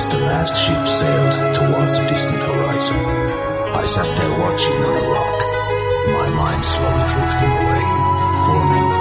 as the last ship sailed towards the distant horizon. I sat there watching on a rock, my mind slowly drifting away, forming